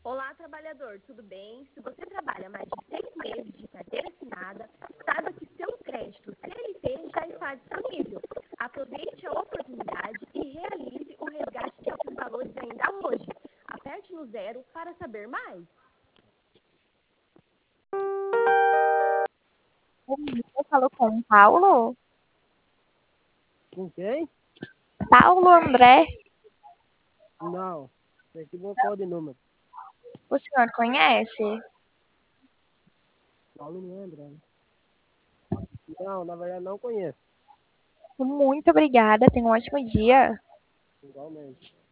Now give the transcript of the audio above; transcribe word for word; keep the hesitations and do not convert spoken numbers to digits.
Olá, trabalhador, tudo bem? Se você trabalha mais de seis meses de carteira assinada, saiba que seu crédito C L T já está disponível. Aproveite a oportunidade e realize o resgate desses valores ainda hoje. Aperte no zero para saber mais. Você falou com o Paulo? Com quem? Paulo André, Não, você equivocou de número. o senhor conhece? Paulo não é André. Não, na verdade não conheço. Muito obrigada, tenha um ótimo dia. Igualmente.